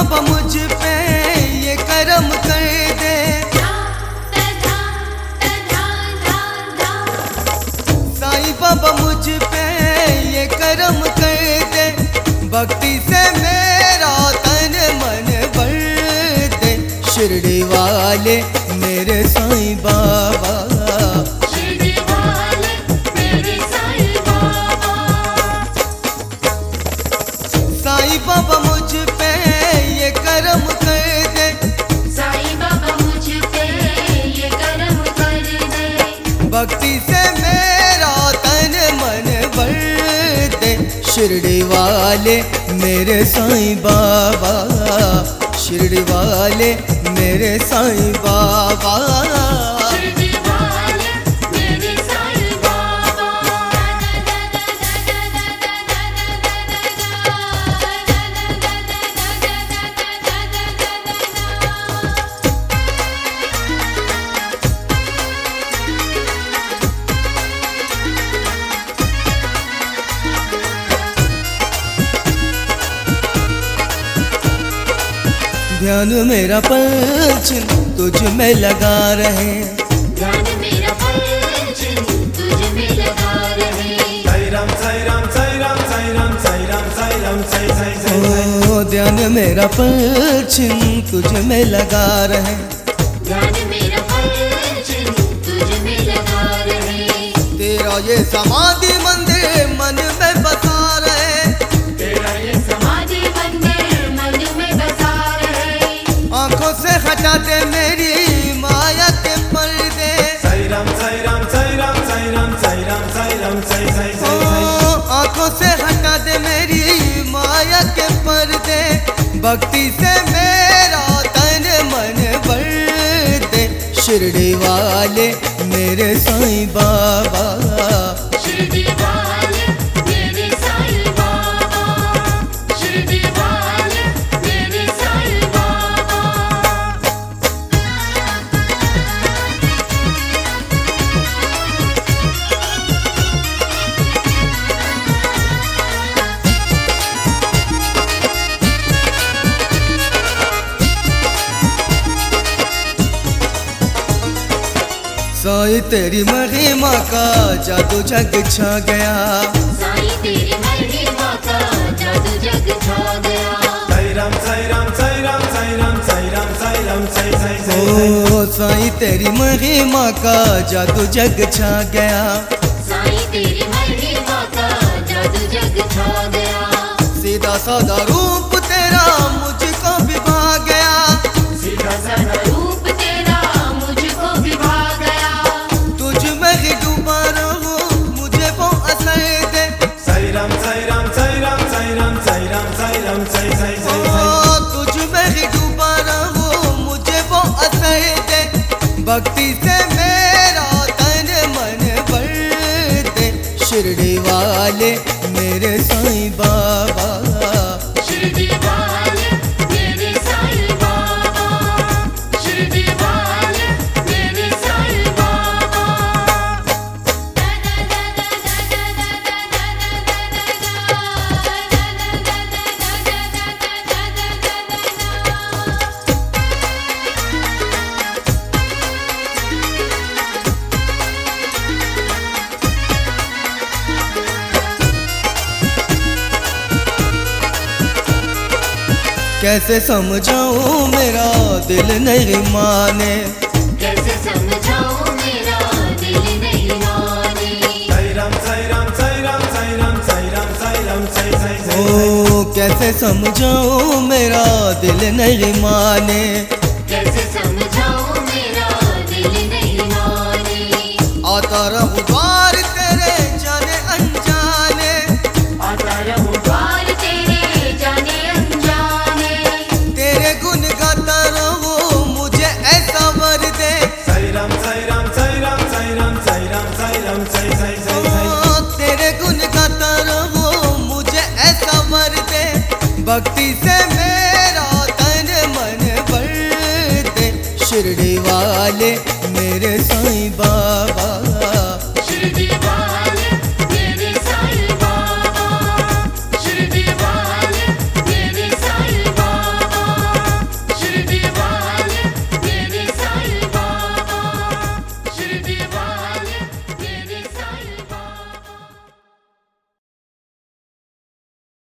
बाबा मुझ पे ये करम कर दे, साईं बाबा मुझ पे ये करम कर दे, भक्ति से मेरा तन मन भर दे। शिरडी वाले मेरे साईं बाबा, शिरडी वाले मेरे साईं बाबा, साईं बाबा मुझ पे ये करम कर दे, साईं बाबा मुझ पे ये करम कर दे, भक्ति से मेरा तन मन भर दे। शिरडी वाले मेरे साईं बाबा, शिरडी वाले मेरे साईं बाबा, शिरडी वाले मेरे साईं बाबा। ध्यान मेरा पलछिन तुझ में लगा रहे, ध्यान मेरा पलछिन तुझ में लगा रहे, साईं राम साईं राम साईं राम साईं राम साईं राम साईं राम साईं साईं साईं साईं। ओ ध्यान मेरा पलछिन तुझ में लगा रहे, ध्यान मेरा पलछिन तुझ में लगा रहे, तेरा ये समाधि मंदिर मन में बसा रहे, तेरा ये समाधि मंदिर मन में बसा रहे, आंखों से हटा दे मेरी माया के पर्दे, साईं राम साईं राम साईं राम साईं राम साईं राम साईं राम साईं साईं ओ साईं। आंखों से हटा दे मेरी माया के पर्दे, भक्ति से मेरा तन मन भर दे। शिरडी वाले मेरे साईं बाबा, शिरडी वाले मेरे साईं बाबा, शिरडी वाले मेरे साईं बाबा। साईं तेरी महिमा का जादू जग छा गया, साईं तेरी महिमा का जादू जग छा गया, साईं राम साईं राम साईं राम साईं राम साईं राम साईं राम साईं साईं साईं। ओ साईं तेरी महिमा का जादू जग छा गया, साईं तेरी महिमा का जादू जग छा गया, सीधा साधा रूप तेरा मुझको विभा गया, सीधा साधा रूप तेरा मुझको विभा गया, तुझ में ही डूबा रहूं मुझे वो असर दे, साईं राम साईं राम साईं राम साईं राम साईं राम साईं राम साईं साईं ओ साईं। तुझ में ही डूबा रहूं मुझे वो असर दे, भक्ति से मेरा तन मन भर दे। शिरडी वाले मेरे साईं बाबा, शिरडी वाले मेरे साईं बाबा, शिरडी वाले मेरे साईं बाबा। कैसे समझाऊं मेरा दिल नहीं माने, कैसे समझाऊं मेरा दिल नहीं माने, साईं राम साईं राम साईं राम साईं राम साईं राम साईं राम साईं साईं साईं। ओ कैसे समझाऊं मेरा दिल नहीं माने, कैसे समझाऊं मेरा दिल नहीं माने, आता रहूं द्वार तेरे जाने अनजाने, आता रहूं द्वार तेरे जाने अनजाने, तेरे गुण गाता रहूं मुझे ऐसा वर दे, साईं राम साईं राम साईं राम साईं राम साईं राम साईं राम साईं साईं साईं साईं। ओ तेरे गुण गाता रहूं मुझे ऐसा वर दे, भक्ति से मेरा तन मन भर दे। शिरडी वाले मेरे साईं बाबा,